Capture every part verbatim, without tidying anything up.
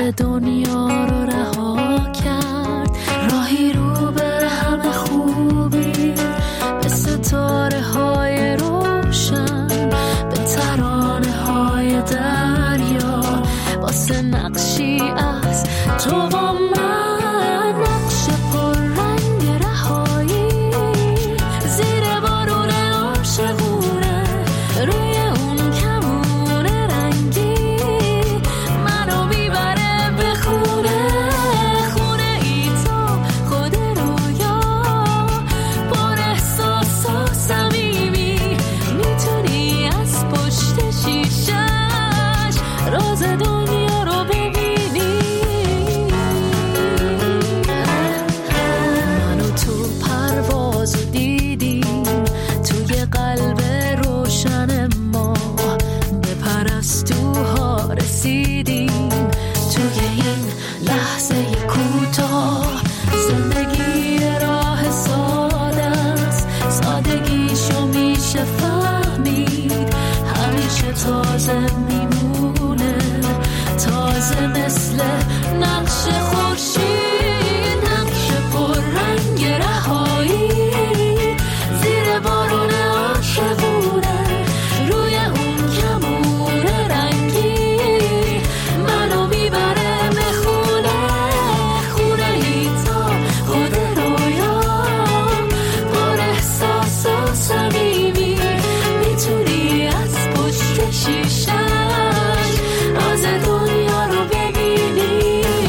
دنیا رو رها کرد، راهی رو به همه خوبی، به ستاره های روشن، به ترانه های دریا، واسه نقشی از تو و من، نقش پر رنگ رهایی، زیر بارون عاشقونه، روی اون کمون رنگی، منو میبره به خونه، خونه ای تا خود رویا، پر احساس و صمیمی، میتونی از پشت شیشش راز دنیا رو ببینی. منو تو پرواز دیدیم، توی قلب روشن ما، به پرستوها رسیدیم، توی این لحظه کوتاه، زندگی راه ساده است، سادگیشو میشه فهمید، همیشه تازه میمونه، تازه مثل نقش خورشید، نقش پر رنگ رهایی، زیر بارون عاشقونه، روی اون کمون رنگی، منو میبره به خونه، خونه ای تا خود رویا، پر احساس و صمیمی، میتونی از پشت شیشش راز دنیا رو ببینی.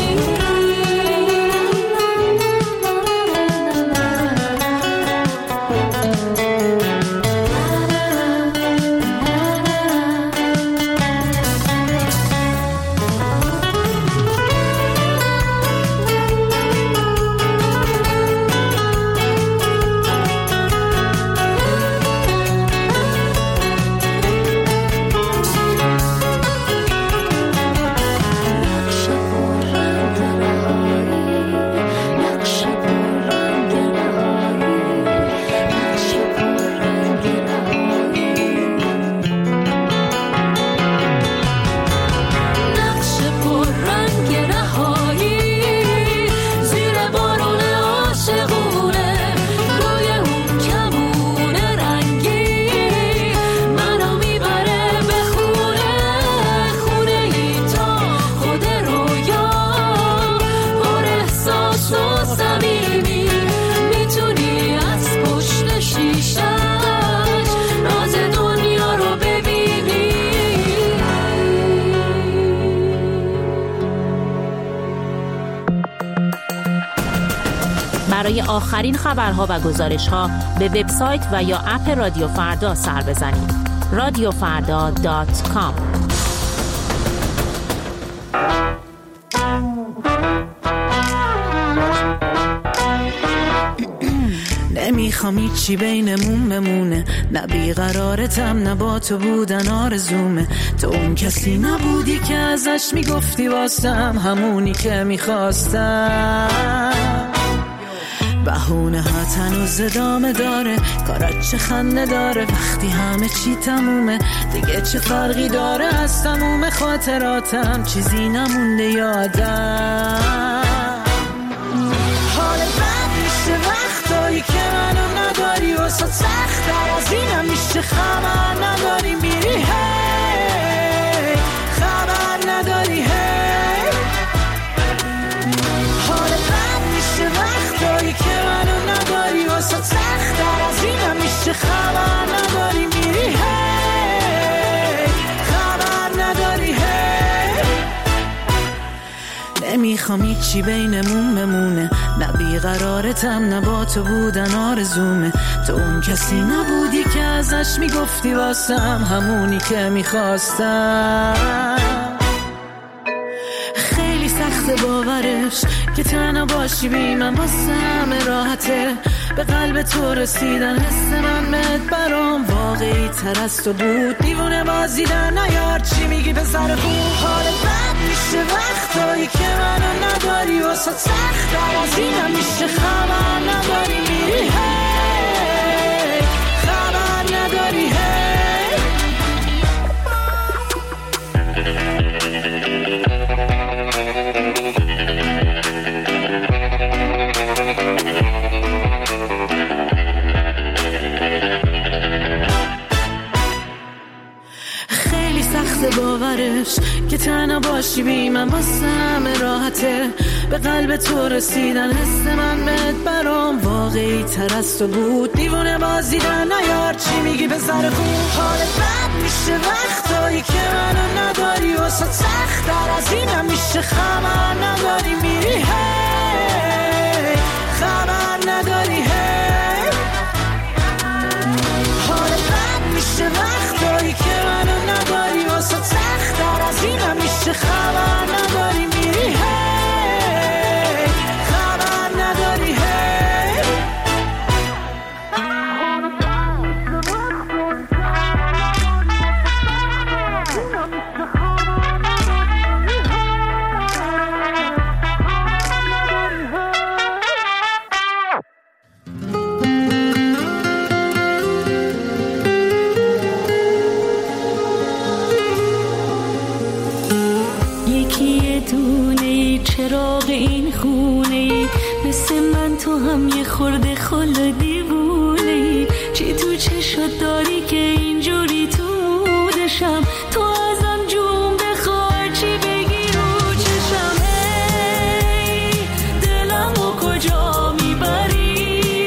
برای آخرین خبرها و گزارش‌ها به وبسایت و یا اپ رادیو فردا سر بزنید. رادیو فردا دات کام. نمیخوام هیچی بینمون بمونه، نه بیقرارتم نه با تو بودن آرزومه، تو اون کسی نبودی که ازش میگفتی واسم همونی که میخواستم، بهونه ها تنوز ادامه داره، کارات چه خنده داره، وقتی همه چی تمومه دیگه چه فرقی داره، از تموم خاطراتم چیزی نمونده یادم، حال بد میشه وقتایی که منو نداری، واسه سخت‌تر از اینم میشه خبر نداری، میری هی خبر نداری، هی حال بد میشه وقتایی که منو نداری، واسه سخت‌تر از اینم میشه خبر نداری، میری هی خبر نداری، هی نمیخوام هیچی بینمون بمونه، نه بیقرارتم نه با تو بودن آرزومه، تو اون کسی نبودی که ازش میگفتی واسم همونی که میخواستم، خیلی سخت باورش که تنها باشی بی من، واسه همه راحته به قلب تو رسیدن، حس من بهت برام واقعی تر از تو بود، دیوونه بازی در نیار چی میگی به سر بود، حال بد میشه وقتایی که منو نداری، واسه سخت‌تر از اینم میشه خبر نداری، میری هی خبر نداری، هی که تنها باشی بی من واسه همه راحته. به قلب تو رسیدن حس من بهت برام واقعی تر از تو بود. دیوونه بازیدن نیار چی میگی به سر خوب. حال بد میشه وقتایی که منو نداری واسه سخت تر از اینم میشه خبر نداری میری هی خبر نداری هی. حال بد میشه وقتایی که منو نداری واسه سخت تر از اینم میشه خبر نداری میری هی خبر نداری هی. چراغ این خونه مثل من تو هم یه خورده خل دیوونه. چی تو چشات داری که اینجوری تو مودشم؟ تو ازم جون بخوار چی بگی رو چشم. ای دلم و کجا میبری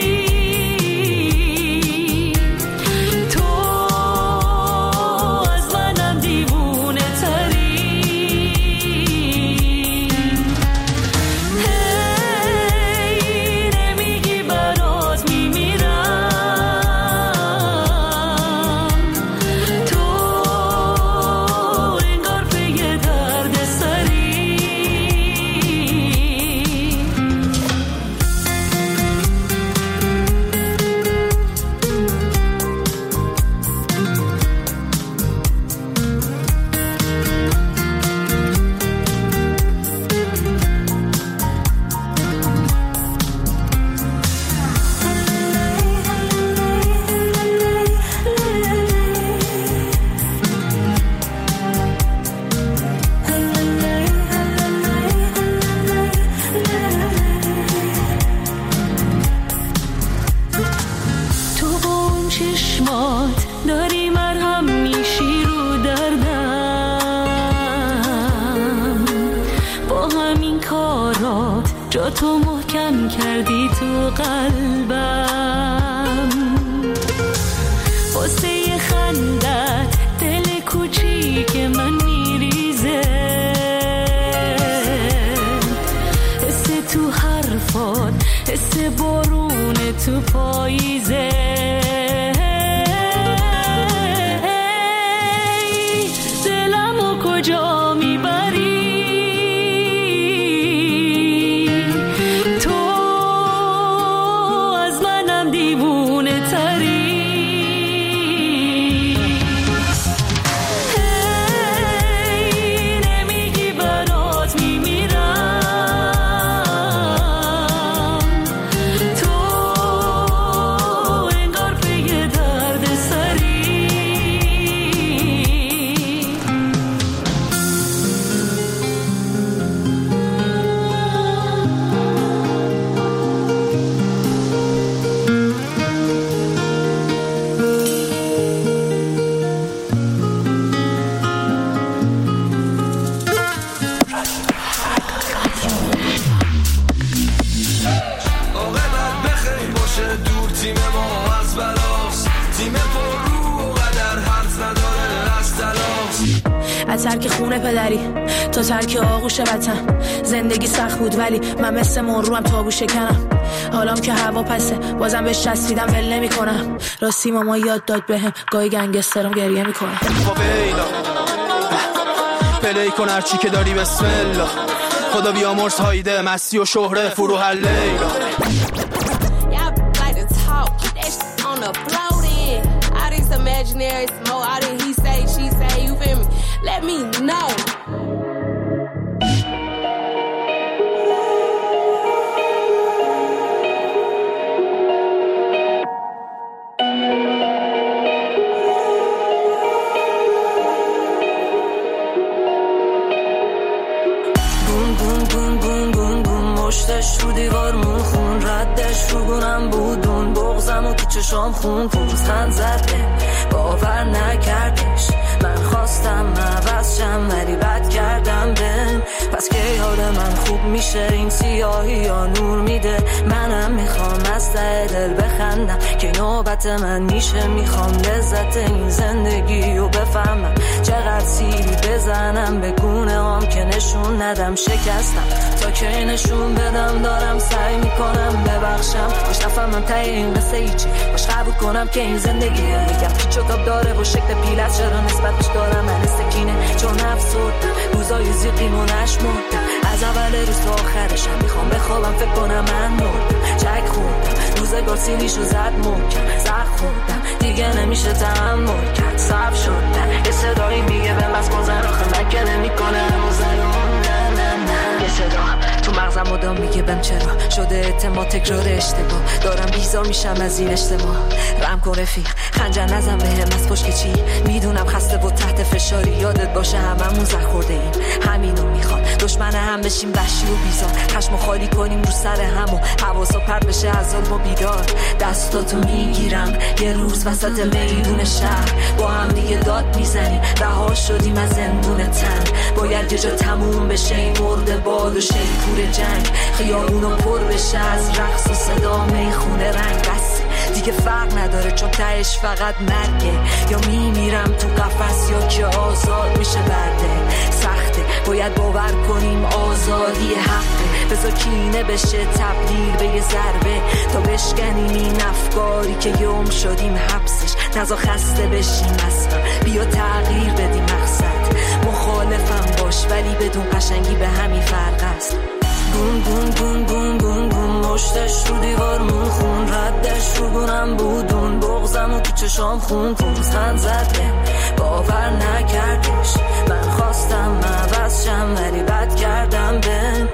تو از منم دیوونه تری. داری مرهم میشی رو دردم. با همین کارات جا تو محکم کردی تو قلبم. واسه یه خندت دل کوچیک من میریزه. حس تو حرفات حس بارون تو پاییزه. کجا میبری تو از منم دیوونه تری. هی نمیگی برات میمیرم تو انگار پی درد سری. از ترک خونه پدری تا ترک آغوش وطن. زندگی سخت بود ولی من مثل مروم تابو شکنم. حالام که هوا پسه بازم بهش چسبیدم ول نمی کنم. راستی ماما یاد داد بهم گاهی گنگسترم گریه میکنم. پلی کن هرچی که داری بسم الله. خدا بیامرز هایده مستی و شهره فرو هر لیلا. Imaginary smoke, I didn't he say, she say, you feel me? Let me know. Boom, boom, boom, boom, boom, boom. مشتش رو دیوار مون خون ردش رو گونم بودون بغزم و تو چشام خون پوزخند زده باور نکردش من خواستم عوض شم ولی بد کردم بهم. پس که یاد من خوب میشه این سیاهی یا نور میده. منم میخوام از ته دل بخندم که نوبت من میشه. میخوام لذت این زندگی رو بفهمم. چقدر سیری بزنم به گونه هم که نشون ندم شکستم تا که نشون بدم دارم سعی میکنم ببخشم. باش نفهمم ته این قصه ایچی، باش قبول کنم که این زندگیه. میگم پیچ و تاب داره و شکل پیلت چرا نسبتش دارم من سکینه چون افسردم روزای زیقیم و نشمردم. از اول روز تا آخرشم میخوام بخوابم فکر کنم من مردم. چک خوردم روزگار سیلیشو زد محکم. زخ خوردم دیگه نمیشه تحمل کرد. صعب شدم یه صدایی میگه به بس گذر آخه من که نمیکنه هنوز الان. نه نه نه یه صدا تو مغزم مدام میگه بهم چرا شده اعتماد تکرار اشتباه. دارم بیزار میشم از این اجتماع. رم کن رفیق خنجر نزن بهم از پشت چی. میدونم خسته و تحت فشاری یادت باشه هممون زخ خورده ایم. همینو میخوام دشمن هم بشیم وحشی و بیزار. خشمو خالی کنیم رو سر هم و حواسا پرت بشه از ظلم و بیدار. دستاتو میگیرم یه روز وسط میدون شهر با هم دیگه داد میزنیم. رها شدیم از زندون تن باید یه جا تموم بشه این مرده باد و شیپور جنگ. خیابونو پر بشه از رقص و صدا میخونه رنگ. بس دیگه فرق نداره چون تهش فقط مرگه. یا میمیرم تو قفس یا که آزاد میشه برده. سخته باید باور کنیم آزادی حقه. بذار کینه بشه تبدیل به یه ضربه تا بشکنیم این افکاری که گم شدیم حبسش. نذار خسته بشیم اصلا بیا تغییر بدیم مقصد. مخالفم باش ولی بدون قشنگی به همین فرق است. گون گون گون گون گون گون مشتش رو دیوار مون خون ردش رو گونم بودون بغزم و تو چشام خون پوزخند زده باور نکردش. من خواستم عوض شم ولی بد کردم بهم.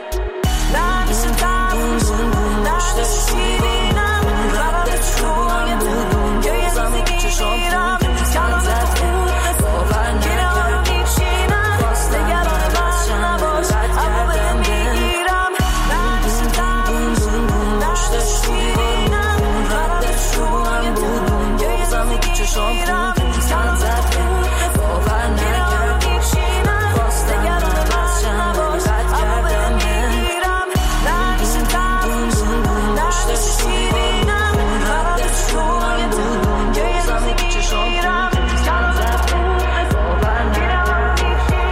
گون گون گون گون مشتش رو دیوار مون خون ردش رو گونم بودون بغزم و تو چشام خون پوزخند زده باور نکردش. خواستم عوض شم ولی بد کردم بهم. چشام خون پوزخند زده باور نکردش. خواستم عوض شم ولی بد کردم بهم. گون گون گون مشتش رو دیوار مون ردش رو گونم بودون بغزم و تو چشام خون پوزخند زده باور نکردش.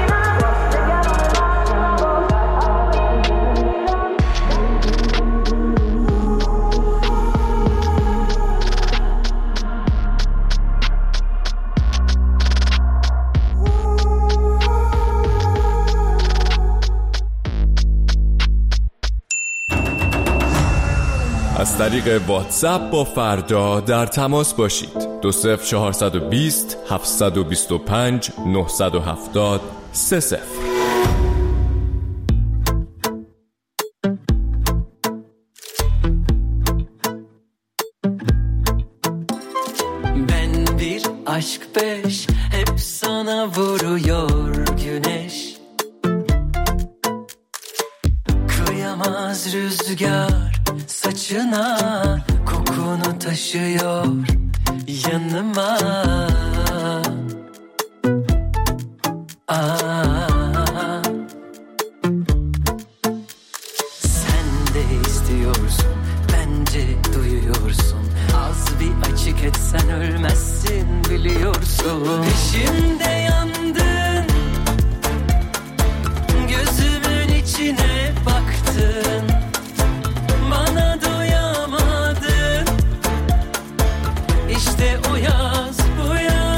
از طریق واتساپ با فردا در تماس باشید. دو صفر چهارصد و بیست هفتصد و بیست و پنج نهصد و هفتاد سه صفر. Ben bir aşk beş hep sana vuruyor güneş. Kıyamaz rüzgar saçına kokunu taşıyor yanıma. Aa, sen de istiyorsun bence duyuyorsun. Az bir açık etsen ölmezsin biliyorsun. Peşimde yandın gözümün içine baktın. Bana doyamadın. İşte o yaz bu yaz.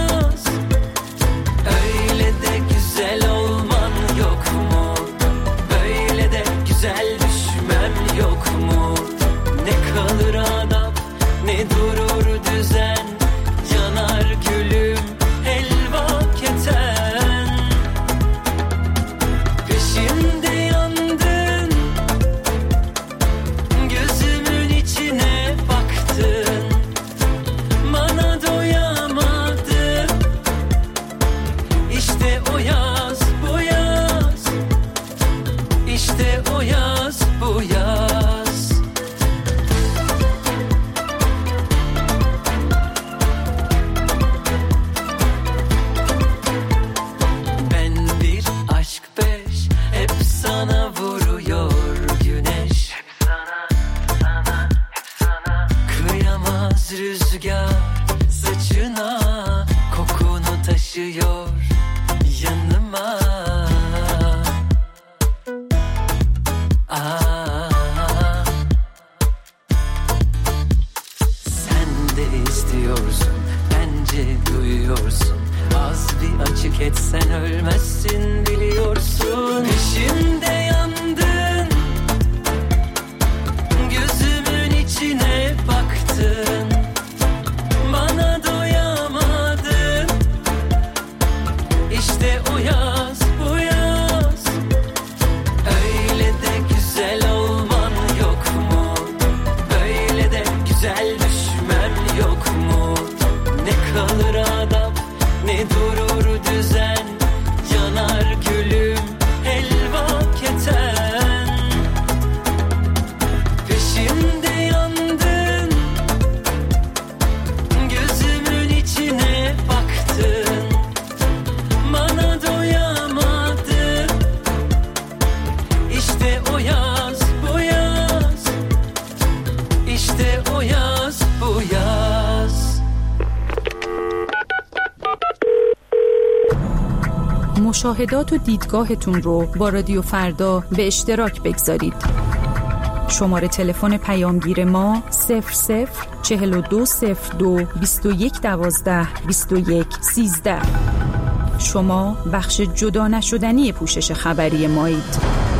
مشاهدات و دیدگاهتون رو با رادیو فردا به اشتراک بگذارید. شماره تلفن پیامگیر ما صفر صفر چهل و دو صفر دو بیست و یک دوازده بیست و یک سیزده. شما بخش جدا نشدنی پوشش خبری مایید.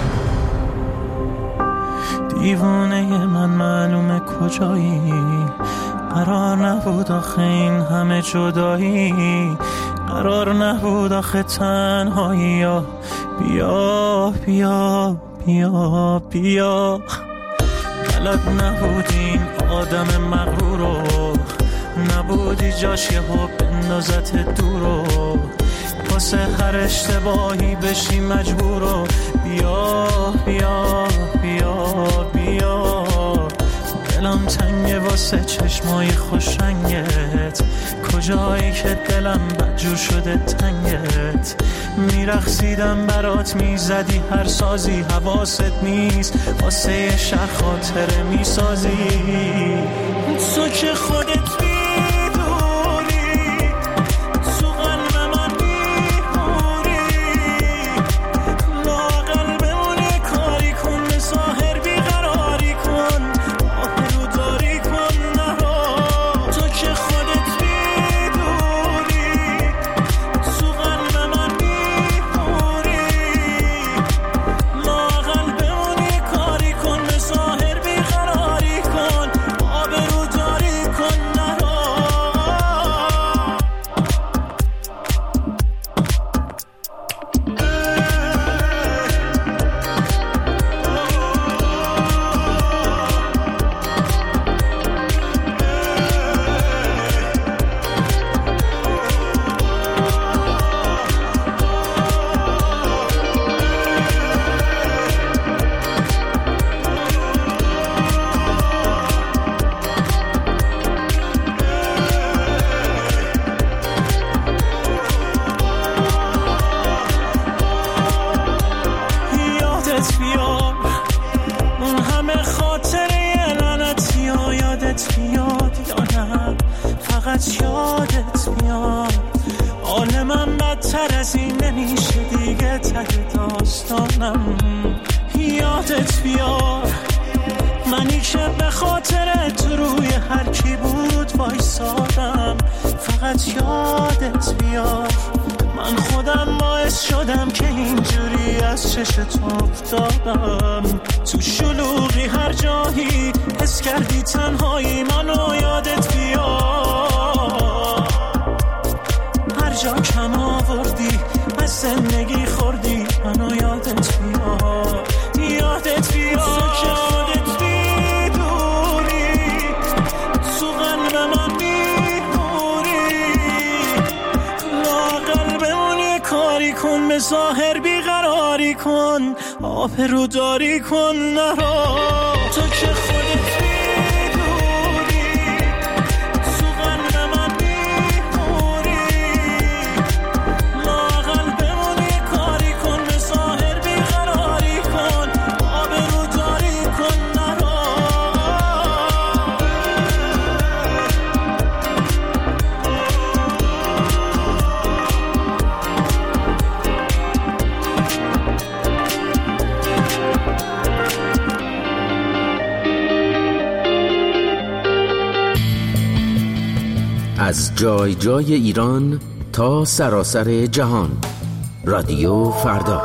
دیوانه من معلومه کجایی، قرار نبود آخه این همه جدایی، قرار نبود آخه تنهایی. بیا بیا بیا بیا، بلد نبودین آدم مغرورو، نبودی جاش یه ها بندازت دورو، واسه هر اشتباهی بشی مجبورو. بیا بیا بیا بیا، دلم تنگه واسه چشمای خوش رنگت، کجایی که دلم بدجور شده تنگت. میرقصیدم برات میزدی هر سازی، حواست نیست واسه یه شهر خاطره میسازی. تو که خودت میدونی تو قلب من میمونی، لااقل بمونه کاری کن، به ظاهر بیقراری کن، آبرو داری کن نرو. تو که خودت میدونی تو قلب من میمونی، لااقل بمونه کاری کن، به ظاهر بیقراری کن، آبرو داری کن نرو. یادت بیاد اون همه خاطره لعنتی ها، یادت بیاد یا نه فقط یادت بیاد. حال من بدتر از این نمیشه دیگه، ته داستانم. یادت بیاد منی که به خاطرت روی هر کی بود وایسادم، فقط یادت بیاد. من خودم باعث شدم که اینجوری از چشت افتادم، تو شلوغی هر جایی حس کردی تنهایی، منو یادت بیاد. هر جا کم آوردی از زندگی خوردی، منو یادت بیاد. یادت بیاد که خودت میدونی تو قلب من میمونی، لااقل بمونی کاری کن، به ظاهر بیقراری کن، آبرو داری کن نرو. تو که خودت میدونی تو قلب من میمونی، لااقل بمونی کاری کن، به ظاهر بیقراری کن، آبرو داری کن نرو. از جای جای ایران تا سراسر جهان، رادیو فردا.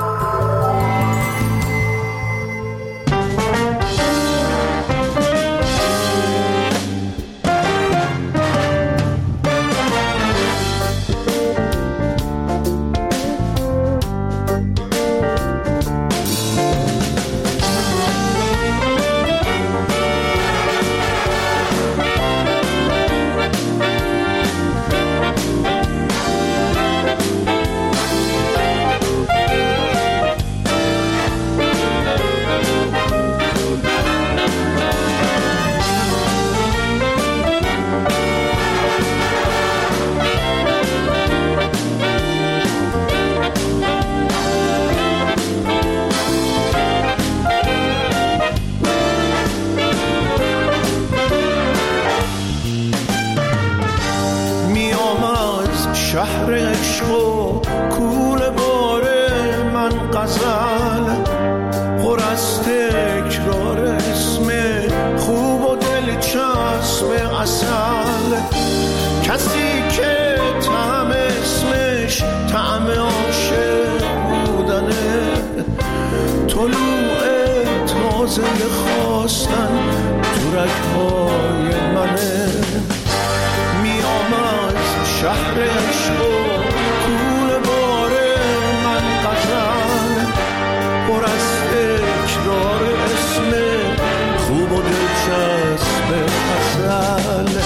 عسل، کسی که طعم اسمش طعم عاشق بودنه، طلوع تازه خواستن تو رگ‌های منه، میام از شهر عشق و کوله بار من غزل، پر از تکرار اسم خوب و دلچسب غزل.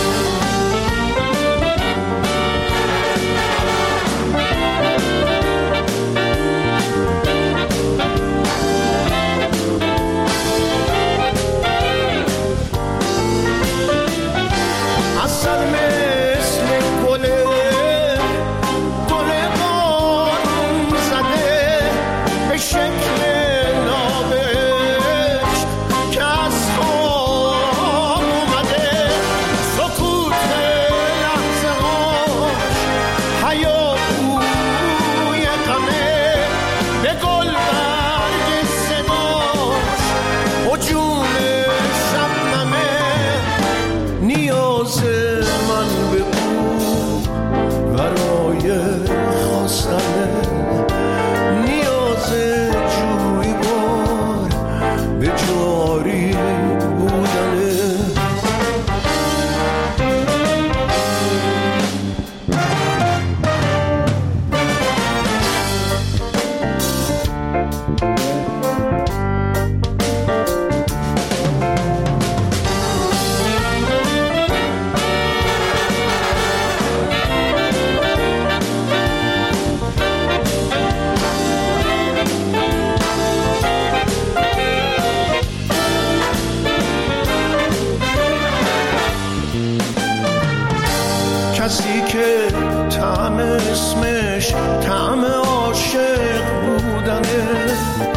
کسی که طعم اسمش طعم عاشق بودنه،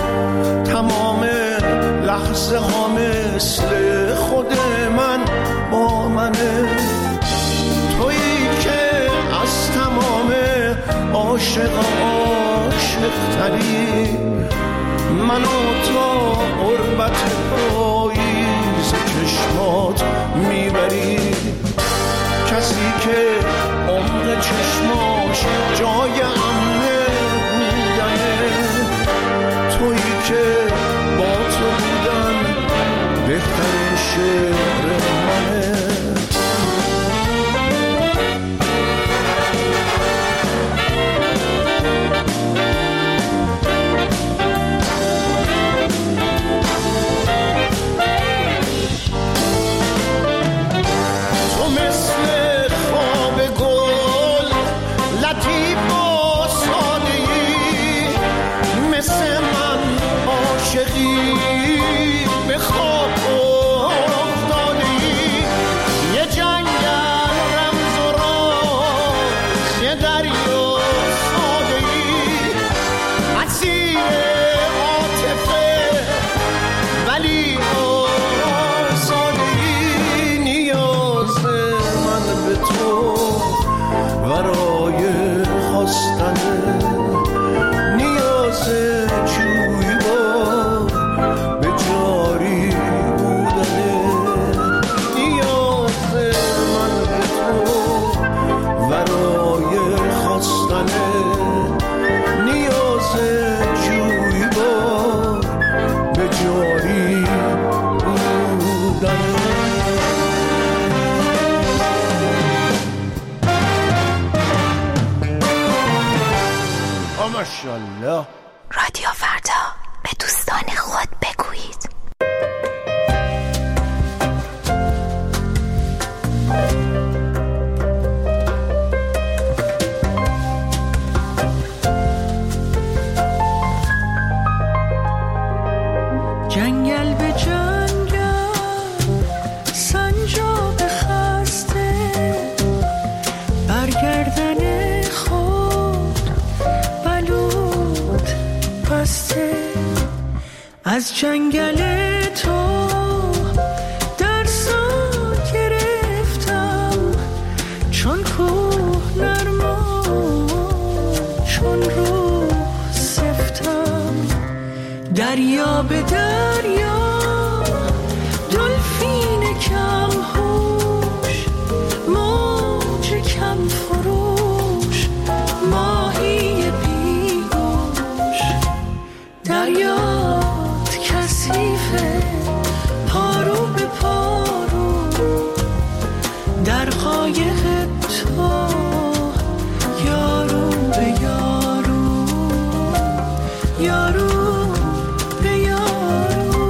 تمام لحظه ها مثل خود من با منه، تویی که از تمام عاشق عاشق تری، منو تا قربت پاییز چشمات میبری، کسی که عمر چشماش جای امنه بودنه، تویی که با تو بودن بهترین شعر منه. ماشاءالله. رادیو فردا، به دوستان خود بگویید. جنگل به جنگل سنجاق خسته، برگردن از جنگل تو درسا گرفتم، چون کوه نرما چون روح سفتم، دریا به دریا دلفین کم هوش، فریاد کثیفه پارو به پارو در قایق تو یارو به یارو یارو به یارو.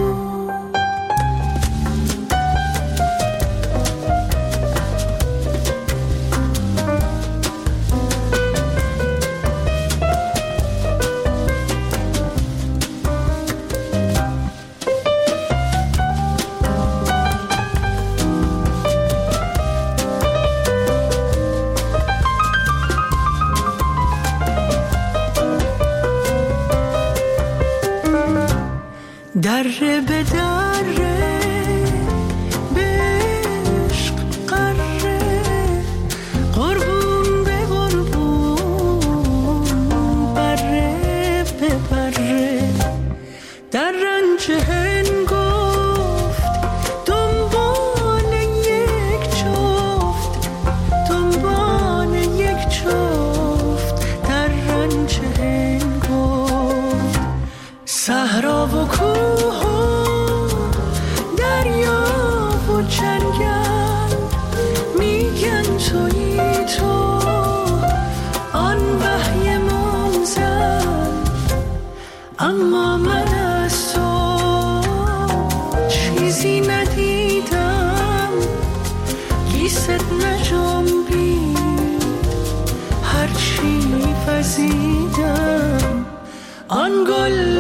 دره به دره به عشق قره قربون به قربون بره به بره در رنج هنگفت دنبال یک جفت دنبال یک جفت در رنج هنگفت صحرا و کوه جنگل میگن تویی تو آن وحی منزل اما من از تو چیزی ندیدم گیست نجنبید هرچی وزیدم آن گل